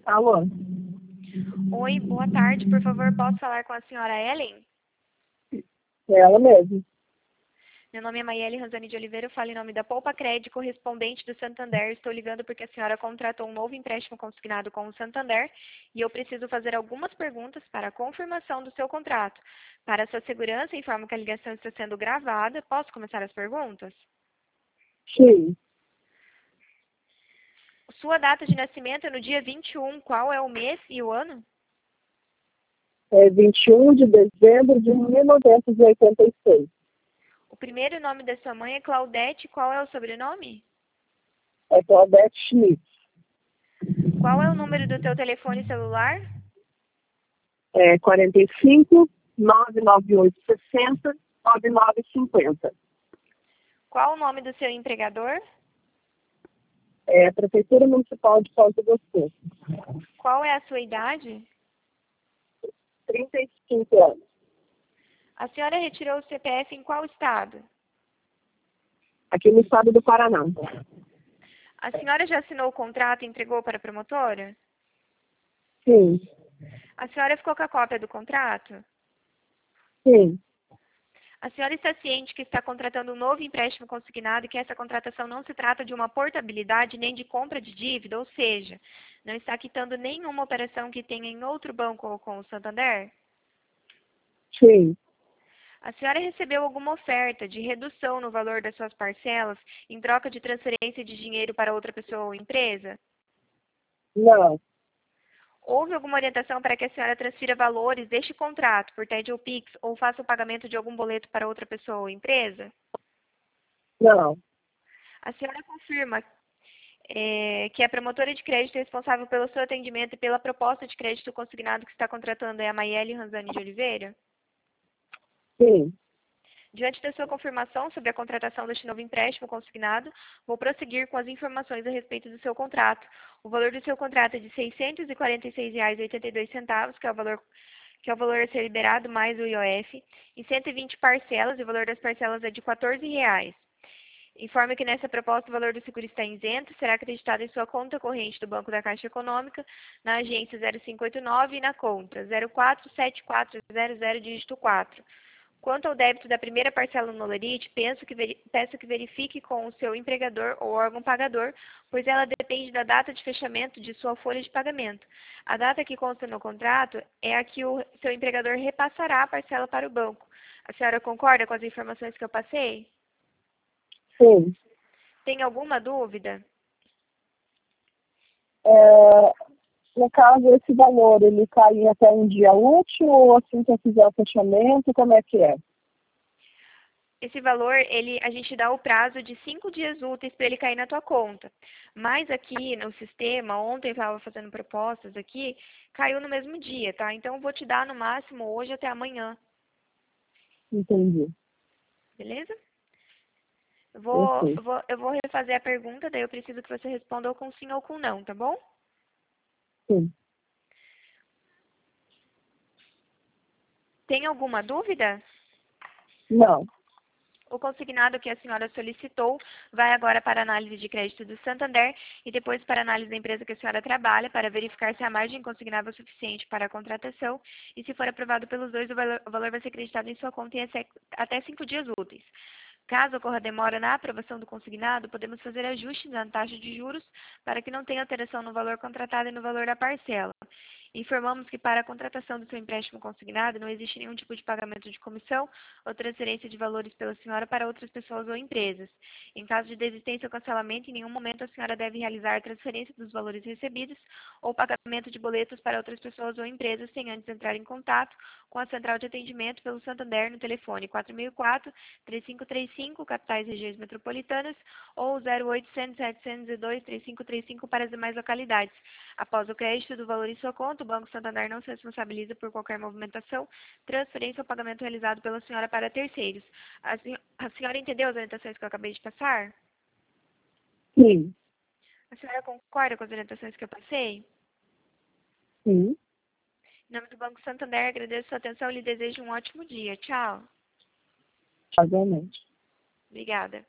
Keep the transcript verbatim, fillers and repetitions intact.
Alô? Oi, boa tarde. Por favor, posso falar com a senhora Ellen? É ela mesmo. Meu nome é Maiele Ranzani de Oliveira, eu falo em nome da Poupa Crédito, correspondente do Santander. Estou ligando porque a senhora contratou um novo empréstimo consignado com o Santander e eu preciso fazer algumas perguntas para a confirmação do seu contrato. Para a sua segurança, informo que a ligação está sendo gravada. Posso começar as perguntas? Sim. Sua data de nascimento é no dia vinte e um. Qual é o mês e o ano? É vinte e um de dezembro de mil novecentos e oitenta e seis. O primeiro nome da sua mãe é Claudete. Qual é o sobrenome? É Claudete Schmidt. Qual é o número do teu telefone celular? É quarenta e cinco, nove nove oito, sessenta, nove nove cinquenta. Qual o nome do seu empregador? É Prefeitura Municipal de Foz do Iguaçu. Qual é a sua idade? trinta e cinco anos. A senhora retirou o C P F em qual estado? Aqui no estado do Paraná. A senhora já assinou o contrato e entregou para a promotora? Sim. A senhora ficou com a cópia do contrato? Sim. A senhora está ciente que está contratando um novo empréstimo consignado e que essa contratação não se trata de uma portabilidade nem de compra de dívida, ou seja, não está quitando nenhuma operação que tenha em outro banco ou com o Santander? Sim. A senhora recebeu alguma oferta de redução no valor das suas parcelas em troca de transferência de dinheiro para outra pessoa ou empresa? Não. Houve alguma orientação para que a senhora transfira valores deste contrato por TED ou Pix ou faça o pagamento de algum boleto para outra pessoa ou empresa? Não. A senhora confirma é, que a promotora de crédito responsável pelo seu atendimento e pela proposta de crédito consignado que está contratando é a Maiele Ranzani de Oliveira? Sim. Diante da sua confirmação sobre a contratação deste novo empréstimo consignado, vou prosseguir com as informações a respeito do seu contrato. O valor do seu contrato é de seiscentos e quarenta e seis reais e oitenta e dois centavos, que é o valor que é o valor a ser liberado mais o I O F, em cento e vinte parcelas, e o valor das parcelas é de quatorze reais. Informe que nessa proposta o valor do seguro está isento, será acreditado em sua conta corrente do Banco da Caixa Econômica, na agência zero cinco oito nove e na conta zero quatro sete quatro zero zero, dígito quatro. Quanto ao débito da primeira parcela no Lerite, penso que veri- peço que verifique com o seu empregador ou órgão pagador, pois ela depende da data de fechamento de sua folha de pagamento. A data que consta no contrato é a que o seu empregador repassará a parcela para o banco. A senhora concorda com as informações que eu passei? Sim. Tem alguma dúvida? É, no caso, esse valor, ele cai até um dia útil ou assim que eu fizer o fechamento, como é que é? Esse valor, ele, a gente dá o prazo de cinco dias úteis para ele cair na tua conta. Mas aqui no sistema, ontem eu estava fazendo propostas aqui, caiu no mesmo dia, tá? Então eu vou te dar no máximo hoje até amanhã, Entendi. beleza? Eu vou, Perfeito. eu vou, eu vou refazer a pergunta, daí eu preciso que você responda ou com sim ou com não, tá bom? Sim. Tem alguma dúvida? Não. O consignado que a senhora solicitou vai agora para a análise de crédito do Santander e depois para a análise da empresa que a senhora trabalha para verificar se a margem consignável é suficiente para a contratação e se for aprovado pelos dois, o valor, o valor vai ser acreditado em sua conta em até até cinco dias úteis. Caso ocorra demora na aprovação do consignado, podemos fazer ajustes na taxa de juros para que não tenha alteração no valor contratado e no valor da parcela. Informamos que para a contratação do seu empréstimo consignado não existe nenhum tipo de pagamento de comissão ou transferência de valores pela senhora para outras pessoas ou empresas. Em caso de desistência ou cancelamento, em nenhum momento a senhora deve realizar a transferência dos valores recebidos ou pagamento de boletos para outras pessoas ou empresas sem antes entrar em contato com a central de atendimento pelo Santander no telefone quatro mil e quatro, três cinco três cinco, capitais e regiões metropolitanas, ou zero oitocentos, setecentos e dois, trinta e cinco trinta e cinco para as demais localidades. Após o crédito do valor em sua conta, o Banco Santander não se responsabiliza por qualquer movimentação, transferência ou pagamento realizado pela senhora para terceiros. A, senho- a senhora entendeu as orientações que eu acabei de passar? Sim. A senhora concorda com as orientações que eu passei? Sim. Em nome do Banco Santander, agradeço sua atenção e lhe desejo um ótimo dia. Tchau. Obviamente. Obrigada.